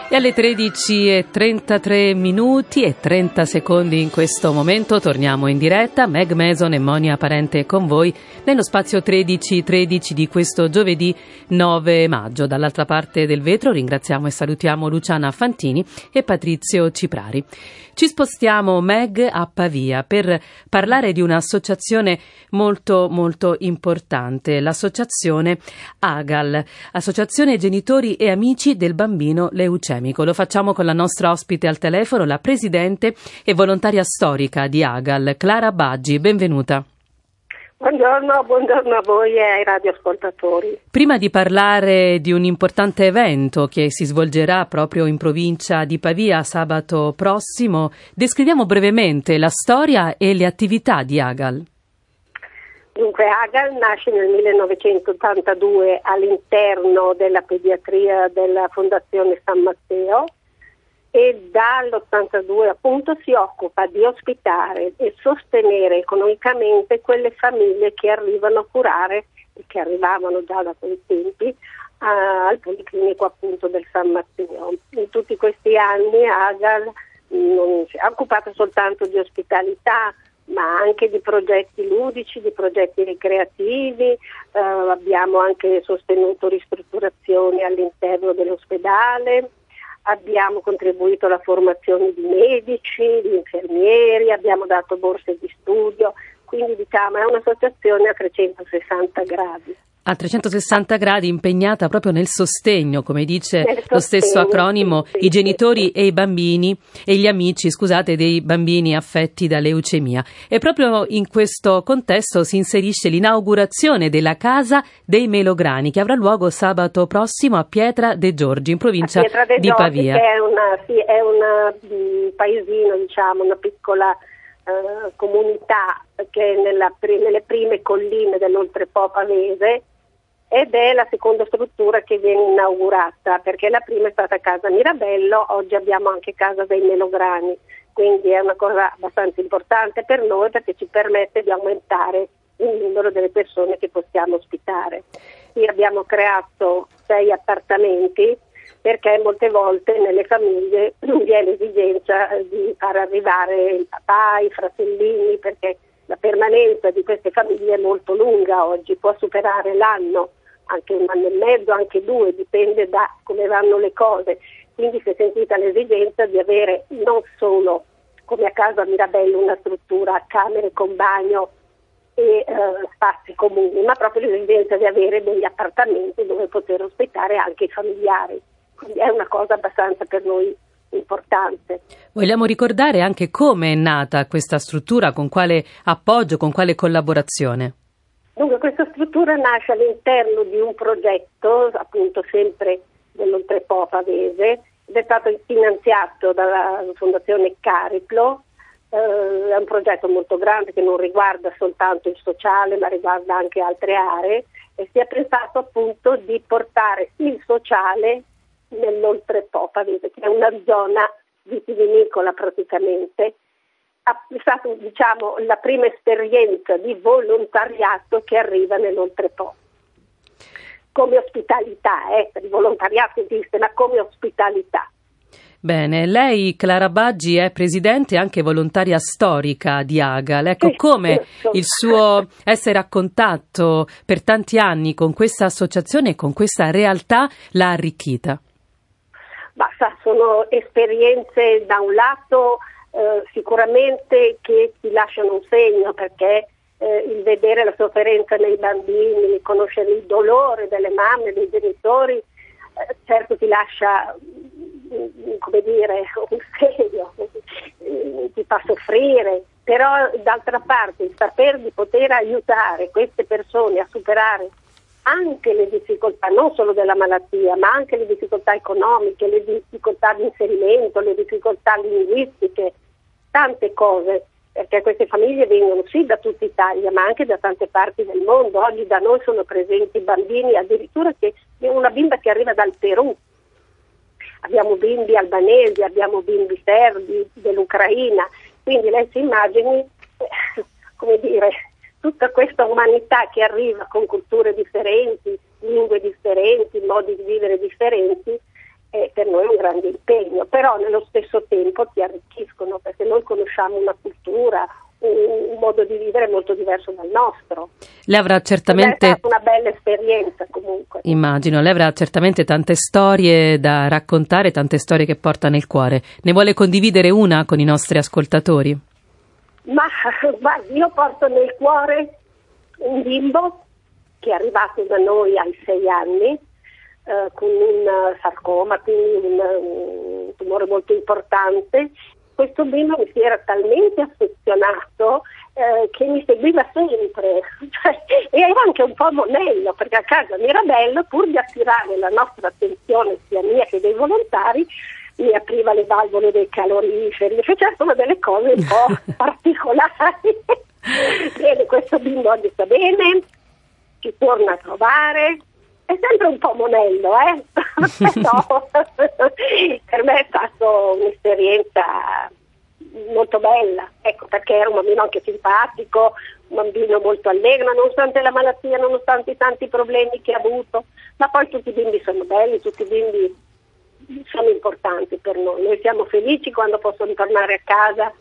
E alle 13:33 e 30 secondi in questo momento torniamo in diretta. Meg Mason e Monia Parente con voi nello spazio 13:13 di questo giovedì 9 maggio. Dall'altra parte del vetro ringraziamo e salutiamo Luciana Fantini e Patrizio Ciprari. Ci spostiamo, Meg, a Pavia per parlare di un'associazione molto molto importante, l'associazione AGAL, Associazione Genitori e Amici del Bambino Leucemico. Lo facciamo con la nostra ospite al telefono, la presidente e volontaria storica di AGAL, Clara Baggi. Benvenuta. Buongiorno a voi e ai radioascoltatori. Prima di parlare di un importante evento che si svolgerà proprio in provincia di Pavia sabato prossimo, descriviamo brevemente la storia e le attività di AGAL. Dunque, AGAL nasce nel 1982 all'interno della pediatria della Fondazione San Matteo e dall'82 appunto si occupa di ospitare e sostenere economicamente quelle famiglie che arrivano a curare e che arrivavano già da quei tempi al Policlinico appunto del San Matteo. In tutti questi anni AGAL non si è occupata soltanto di ospitalità, ma anche di progetti ludici, di progetti ricreativi, abbiamo anche sostenuto ristrutturazioni all'interno dell'ospedale, abbiamo contribuito alla formazione di medici, di infermieri, abbiamo dato borse di studio, quindi diciamo è un'associazione a 360 gradi. A 360 gradi impegnata proprio nel sostegno, come dice lo stesso acronimo, sì, i genitori e i bambini e gli amici, dei bambini affetti da leucemia. E proprio in questo contesto si inserisce l'inaugurazione della Casa dei Melograni, che avrà luogo sabato prossimo a Pietra de Giorgi, in provincia di Pavia. Che è un paesino, diciamo, una piccola comunità che è nelle prime colline dell'Oltrepo pavese, ed è la seconda struttura che viene inaugurata, perché la prima è stata Casa Mirabello, oggi abbiamo anche Casa dei Melograni, quindi è una cosa abbastanza importante per noi perché ci permette di aumentare il numero delle persone che possiamo ospitare. Qui abbiamo creato 6 appartamenti perché molte volte nelle famiglie non vi è l'esigenza di far arrivare il papà, i fratellini, perché la permanenza di queste famiglie è molto lunga oggi, può superare l'anno, anche 1 anno e mezzo, anche 2, dipende da come vanno le cose. Quindi si è sentita l'esigenza di avere non solo, come a Casa Mirabello, una struttura a camere con bagno e spazi comuni, ma proprio l'esigenza di avere degli appartamenti dove poter ospitare anche i familiari. Quindi è una cosa abbastanza per noi importante. Vogliamo ricordare anche come è nata questa struttura, con quale appoggio, con quale collaborazione? Dunque, questa struttura nasce all'interno di un progetto, appunto sempre dell'Oltrepo pavese, ed è stato finanziato dalla Fondazione Cariplo. È un progetto molto grande che non riguarda soltanto il sociale, ma riguarda anche altre aree, e si è pensato appunto di portare il sociale nell'Oltrepo pavese, che è una zona vitivinicola praticamente. È stata, diciamo, la prima esperienza di volontariato che arriva nell'Oltrepo. Come ospitalità, il volontariato esiste, ma come ospitalità. Bene, lei, Clara Baggi, è presidente e anche volontaria storica di AGAL. Ecco, come il suo essere a contatto per tanti anni con questa associazione e con questa realtà l'ha arricchita? Sono esperienze da un lato sicuramente che ti lasciano un segno, perché il vedere la sofferenza nei bambini, conoscere il dolore delle mamme, dei genitori, certo ti lascia, come dire, un segno, ti fa soffrire, però d'altra parte il saper di poter aiutare queste persone a superare anche le difficoltà, non solo della malattia, ma anche le difficoltà economiche, le difficoltà di inserimento, le difficoltà linguistiche, tante cose, perché queste famiglie vengono sì da tutta Italia, ma anche da tante parti del mondo. Oggi da noi sono presenti bambini, addirittura una bimba che arriva dal Perù, abbiamo bimbi albanesi, abbiamo bimbi serbi, dell'Ucraina, quindi lei si immagini, come dire, tutta questa umanità che arriva con culture differenti, lingue differenti, modi di vivere differenti, e per noi è un grande impegno, però nello stesso tempo ti arricchiscono, perché noi conosciamo una cultura, un modo di vivere molto diverso dal nostro. Lei avrà certamente... È stata una bella esperienza comunque. Immagino, lei avrà certamente tante storie da raccontare, tante storie che porta nel cuore. Ne vuole condividere una con i nostri ascoltatori? Ma guardi, io porto nel cuore un bimbo che è arrivato da noi ai 6 anni con un sarcoma, quindi un tumore molto importante. Questo bimbo mi si era talmente affezionato che mi seguiva sempre, e era anche un po' monello, perché a casa Mirabello, pur di attirare la nostra attenzione sia mia che dei volontari, mi apriva le valvole dei caloriferi, faceva solo delle cose un po' particolari. Bene, questo bimbo oggi sta bene, ci torna a trovare, è sempre un po' monello, però per me è stata un'esperienza molto bella, ecco, perché era un bambino anche simpatico, un bambino molto allegro, nonostante la malattia, nonostante i tanti problemi che ha avuto, ma poi tutti i bimbi sono belli, tutti i bimbi sono importanti per noi siamo felici quando possono tornare a casa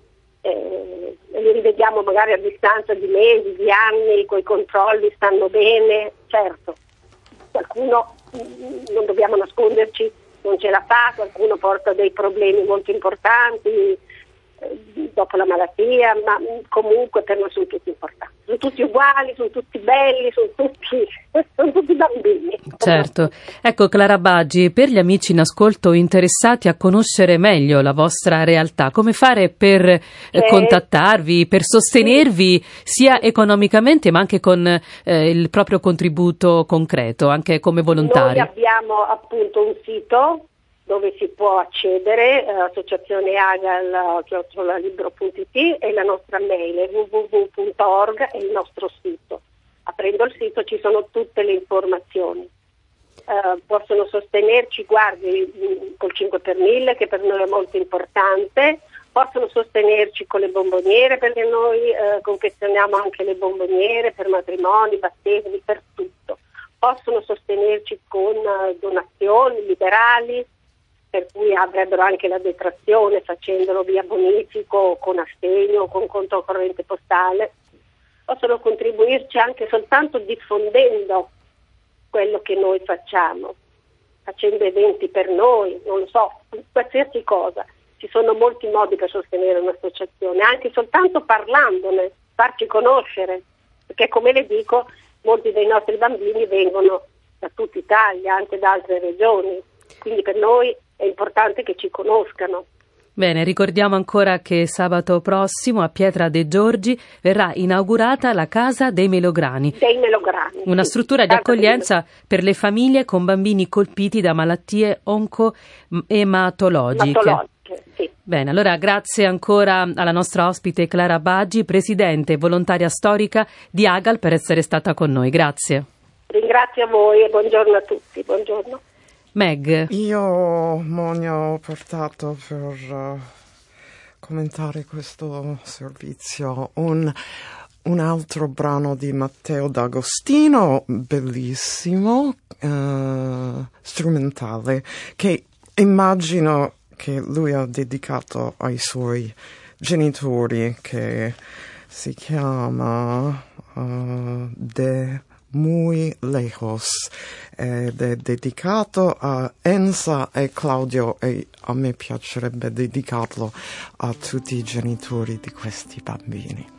e li rivediamo magari a distanza di mesi, di anni, coi controlli, stanno bene, certo. Qualcuno, non dobbiamo nasconderci, non ce la fa, qualcuno porta dei problemi molto importanti dopo la malattia, ma comunque per noi sono tutti importanti, sono tutti uguali, sono tutti belli, sono tutti bambini. Certo. Ecco, Clara Baggi, per gli amici in ascolto interessati a conoscere meglio la vostra realtà, come fare per contattarvi, per sostenervi sia economicamente ma anche con il proprio contributo concreto, anche come volontari? Noi abbiamo appunto un sito dove si può accedere, associazione agal@libro.it, e la nostra mail è www.org, è il nostro sito. Aprendo il sito ci sono tutte le informazioni. Possono sostenerci, guardi, col 5 per 1000, che per noi è molto importante, possono sostenerci con le bomboniere, perché noi confezioniamo anche le bomboniere per matrimoni, battesimi, per tutto. Possono sostenerci con donazioni liberali, per cui avrebbero anche la detrazione facendolo via bonifico, con assegno, con conto corrente postale. Possono contribuirci anche soltanto diffondendo quello che noi facciamo, facendo eventi per noi, non lo so, qualsiasi cosa. Ci sono molti modi per sostenere un'associazione, anche soltanto parlandone, farci conoscere, perché come le dico, molti dei nostri bambini vengono da tutta Italia, anche da altre regioni, quindi per noi è importante che ci conoscano. Bene, ricordiamo ancora che sabato prossimo a Pietra de Giorgi verrà inaugurata la Casa dei Melograni. Una struttura di accoglienza per le famiglie con bambini colpiti da malattie oncoematologiche. Sì. Bene, allora grazie ancora alla nostra ospite Clara Baggi, presidente e volontaria storica di Agal, per essere stata con noi. Grazie. Ringrazio a voi e buongiorno a tutti. Buongiorno. Meg. Io, Monia, ho portato per commentare questo servizio un altro brano di Matteo D'Agostino, bellissimo, strumentale, che immagino che lui ha dedicato ai suoi genitori, che si chiama De Muy Lejos, ed è dedicato a Enza e Claudio, e a me piacerebbe dedicarlo a tutti i genitori di questi bambini.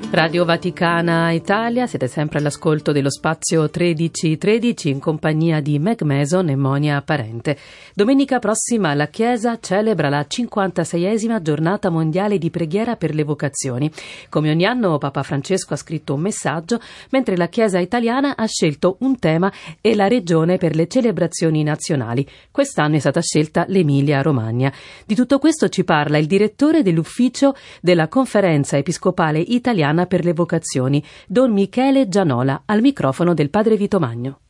Radio Vaticana Italia, siete sempre all'ascolto dello spazio 1313 in compagnia di Meg Mason e Monia Parente. Domenica prossima la Chiesa celebra la 56esima giornata mondiale di preghiera per le vocazioni. Come ogni anno Papa Francesco ha scritto un messaggio, mentre la Chiesa italiana ha scelto un tema e la regione per le celebrazioni nazionali. Quest'anno è stata scelta l'Emilia-Romagna. Di tutto questo ci parla il direttore dell'ufficio della Conferenza Episcopale Italiana per le vocazioni, Don Michele Gianola, al microfono del padre Vito Magno.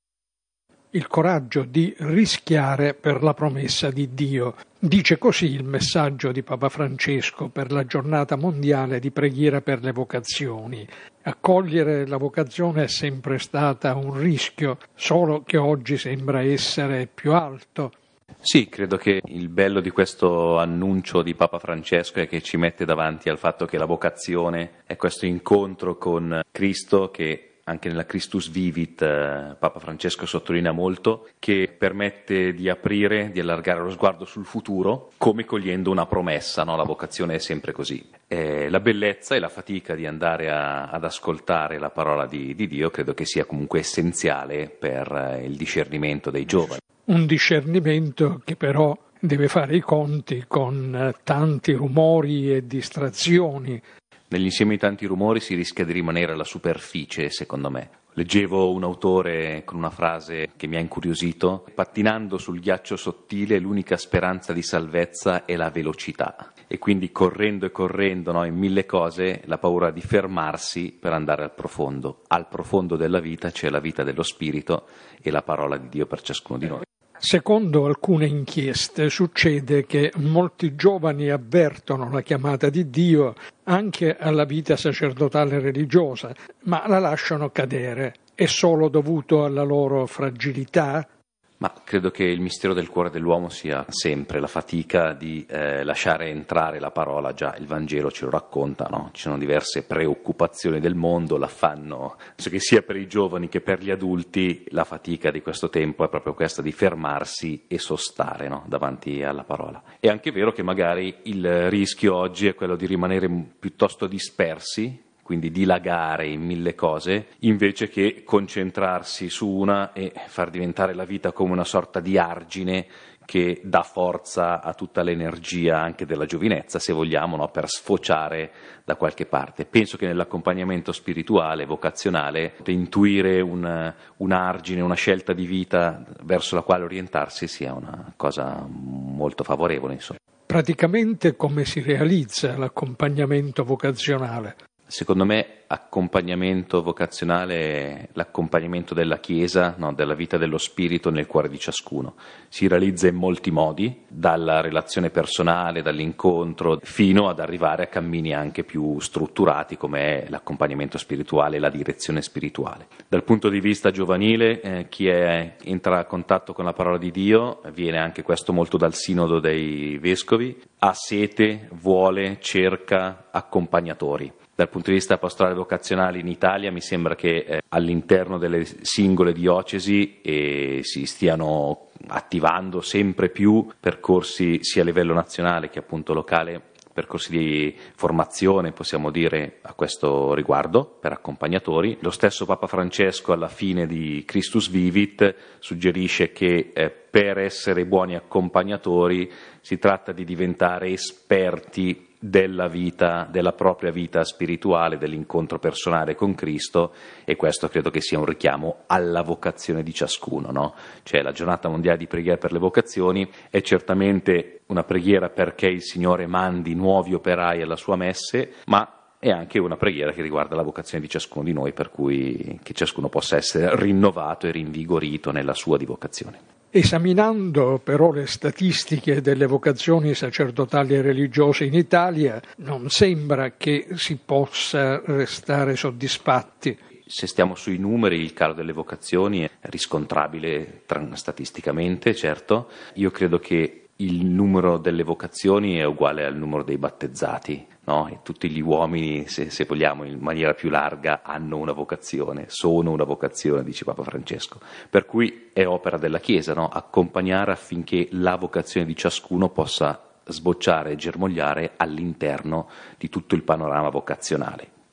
Il coraggio di rischiare per la promessa di Dio. Dice così il messaggio di Papa Francesco per la giornata mondiale di preghiera per le vocazioni. Accogliere la vocazione è sempre stata un rischio, solo che oggi sembra essere più alto. Sì, credo che il bello di questo annuncio di Papa Francesco è che ci mette davanti al fatto che la vocazione è questo incontro con Cristo che anche nella Christus Vivit Papa Francesco sottolinea molto, che permette di aprire, di allargare lo sguardo sul futuro come cogliendo una promessa, no? La vocazione è sempre così. La bellezza e la fatica di andare ad ascoltare la parola di Dio credo che sia comunque essenziale per il discernimento dei giovani. Un discernimento che però deve fare i conti con tanti rumori e distrazioni. Nell'insieme di tanti rumori si rischia di rimanere alla superficie, secondo me. Leggevo un autore con una frase che mi ha incuriosito: pattinando sul ghiaccio sottile l'unica speranza di salvezza è la velocità. E quindi correndo, no, in mille cose, la paura di fermarsi per andare al profondo. Al profondo della vita c'è la vita dello Spirito e la parola di Dio per ciascuno di noi. Secondo alcune inchieste succede che molti giovani avvertono la chiamata di Dio anche alla vita sacerdotale religiosa, ma la lasciano cadere. È solo dovuto alla loro fragilità? Ma credo che il mistero del cuore dell'uomo sia sempre la fatica di lasciare entrare la parola. Già il Vangelo ce lo racconta, no? Ci sono diverse preoccupazioni del mondo, l'affanno, penso che sia per i giovani che per gli adulti la fatica di questo tempo è proprio questa di fermarsi e sostare, no? Davanti alla parola. È anche vero che magari il rischio oggi è quello di rimanere piuttosto dispersi, quindi dilagare in mille cose, invece che concentrarsi su una e far diventare la vita come una sorta di argine che dà forza a tutta l'energia anche della giovinezza, se vogliamo, no? Per sfociare da qualche parte. Penso che nell'accompagnamento spirituale, vocazionale, intuire un argine, una scelta di vita verso la quale orientarsi sia una cosa molto favorevole, insomma. Praticamente come si realizza l'accompagnamento vocazionale? Secondo me accompagnamento vocazionale è l'accompagnamento della Chiesa, no, della vita dello Spirito nel cuore di ciascuno. Si realizza in molti modi, dalla relazione personale, dall'incontro, fino ad arrivare a cammini anche più strutturati come è l'accompagnamento spirituale e la direzione spirituale. Dal punto di vista giovanile, chi entra a contatto con la parola di Dio, viene anche questo molto dal sinodo dei vescovi, ha sete, vuole, cerca accompagnatori. Dal punto di vista pastorale vocazionale in Italia mi sembra che all'interno delle singole diocesi si stiano attivando sempre più percorsi sia a livello nazionale che appunto locale, percorsi di formazione, possiamo dire, a questo riguardo, per accompagnatori. Lo stesso Papa Francesco alla fine di Christus Vivit suggerisce che per essere buoni accompagnatori si tratta di diventare esperti della vita, della propria vita spirituale, dell'incontro personale con Cristo, e questo credo che sia un richiamo alla vocazione di ciascuno, no? Cioè la giornata mondiale di preghiera per le vocazioni è certamente una preghiera perché il Signore mandi nuovi operai alla sua messe, ma è anche una preghiera che riguarda la vocazione di ciascuno di noi, per cui che ciascuno possa essere rinnovato e rinvigorito nella sua di vocazione. Esaminando però le statistiche delle vocazioni sacerdotali e religiose in Italia, non sembra che si possa restare soddisfatti. Se stiamo sui numeri, il calo delle vocazioni è riscontrabile statisticamente, certo. Io credo che il numero delle vocazioni è uguale al numero dei battezzati, no? E tutti gli uomini, se vogliamo, in maniera più larga, hanno una vocazione, sono una vocazione, dice Papa Francesco. Per cui è opera della Chiesa, no? Accompagnare affinché la vocazione di ciascuno possa sbocciare e germogliare all'interno di tutto il panorama vocazionale.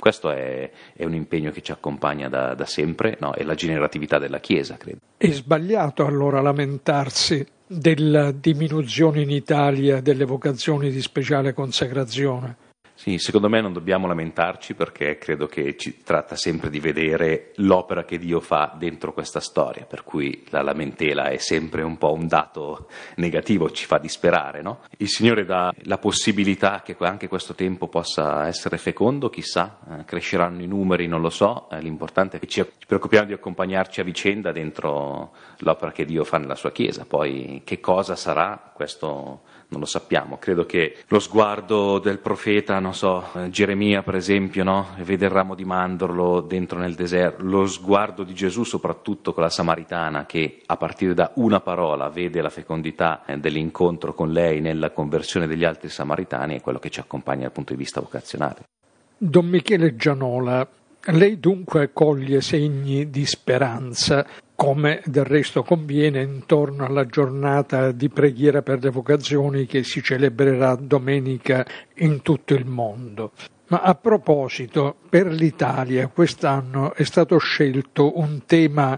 Questo è un impegno che ci accompagna da sempre, no? È la generatività della Chiesa, credo. È sbagliato allora lamentarsi della diminuzione in Italia delle vocazioni di speciale consacrazione? Sì, secondo me non dobbiamo lamentarci, perché credo che ci tratta sempre di vedere l'opera che Dio fa dentro questa storia, per cui la lamentela è sempre un po' un dato negativo, ci fa disperare, no? Il Signore dà la possibilità che anche questo tempo possa essere fecondo, chissà, cresceranno i numeri, non lo so, l'importante è che ci preoccupiamo di accompagnarci a vicenda dentro l'opera che Dio fa nella sua Chiesa. Poi che cosa sarà, questo non lo sappiamo. Credo che lo sguardo del profeta, non so, Geremia per esempio, no? Vede il ramo di mandorlo dentro nel deserto, lo sguardo di Gesù soprattutto con la Samaritana, che a partire da una parola vede la fecondità dell'incontro con lei nella conversione degli altri samaritani, è quello che ci accompagna dal punto di vista vocazionale. Don Michele Gianola, lei dunque coglie segni di speranza, come del resto conviene intorno alla giornata di preghiera per le vocazioni che si celebrerà domenica in tutto il mondo. Ma a proposito, per l'Italia quest'anno è stato scelto un tema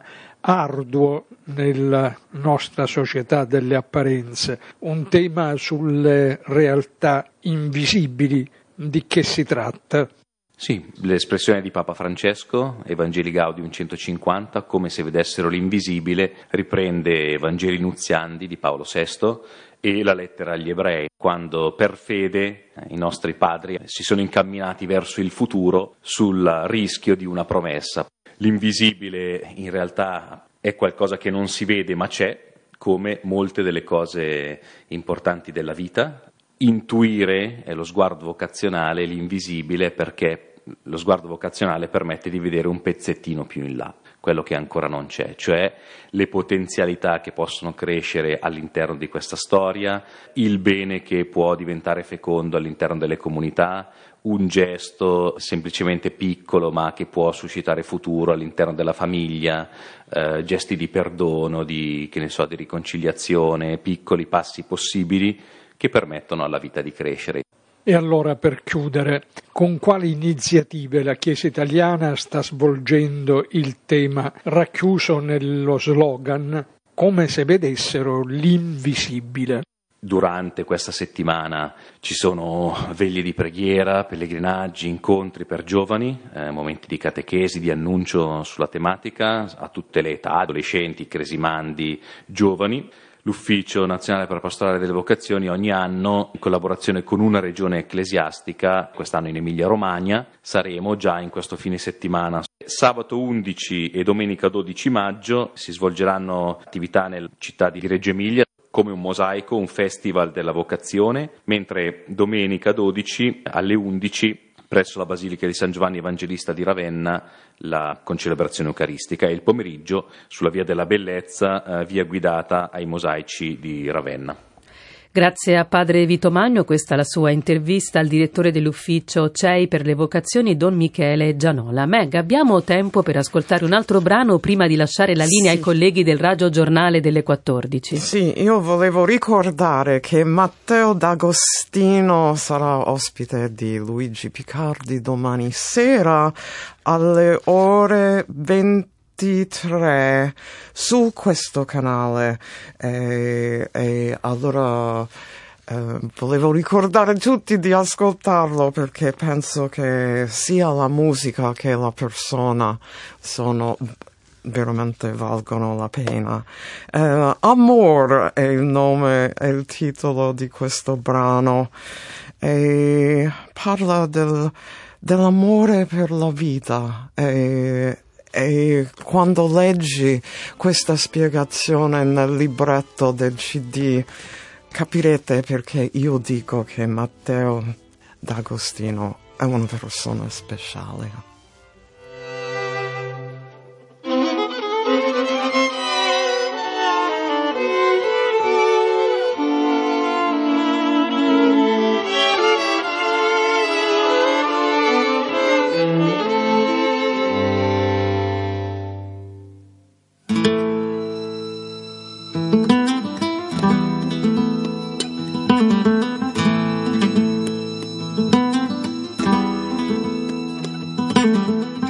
arduo nella nostra società delle apparenze, un tema sulle realtà invisibili. Di che si tratta? Sì, l'espressione di Papa Francesco, Evangelii Gaudium 150, come se vedessero l'invisibile, riprende Vangeli Nuziandi di Paolo VI e la lettera agli Ebrei, quando per fede i nostri padri si sono incamminati verso il futuro sul rischio di una promessa. L'invisibile in realtà è qualcosa che non si vede ma c'è, come molte delle cose importanti della vita. Intuire è lo sguardo vocazionale, l'invisibile, perché lo sguardo vocazionale permette di vedere un pezzettino più in là, quello che ancora non c'è, cioè le potenzialità che possono crescere all'interno di questa storia, il bene che può diventare fecondo all'interno delle comunità, un gesto semplicemente piccolo ma che può suscitare futuro all'interno della famiglia, gesti di perdono, di riconciliazione, piccoli passi possibili che permettono alla vita di crescere. E allora, per chiudere, con quali iniziative la Chiesa italiana sta svolgendo il tema racchiuso nello slogan "Come se vedessero l'invisibile"? Durante questa settimana ci sono veglie di preghiera, pellegrinaggi, incontri per giovani, momenti di catechesi, di annuncio sulla tematica a tutte le età, adolescenti, cresimandi, giovani. L'Ufficio Nazionale per la Pastorale delle Vocazioni ogni anno, in collaborazione con una regione ecclesiastica, quest'anno in Emilia-Romagna, saremo già in questo fine settimana. Sabato 11 e domenica 12 maggio si svolgeranno attività nella città di Reggio Emilia, come un mosaico, un festival della vocazione, mentre domenica 12 alle 11 presso la Basilica di San Giovanni Evangelista di Ravenna la concelebrazione eucaristica e il pomeriggio sulla Via della Bellezza, via guidata ai mosaici di Ravenna. Grazie a padre Vito Magno, questa è la sua intervista al direttore dell'ufficio CEI per le vocazioni, Don Michele Gianola. Meg, abbiamo tempo per ascoltare un altro brano prima di lasciare la linea ai colleghi del Radio Giornale delle 14. Sì, io volevo ricordare che Matteo D'Agostino sarà ospite di Luigi Picardi domani sera alle ore 23 su questo canale e allora volevo ricordare tutti di ascoltarlo, perché penso che sia la musica che la persona veramente valgono la pena. Amor è il nome, è il titolo di questo brano e parla dell'amore per la vita e quando leggi questa spiegazione nel libretto del CD capirete perché io dico che Matteo D'Agostino è una persona speciale. Thank you.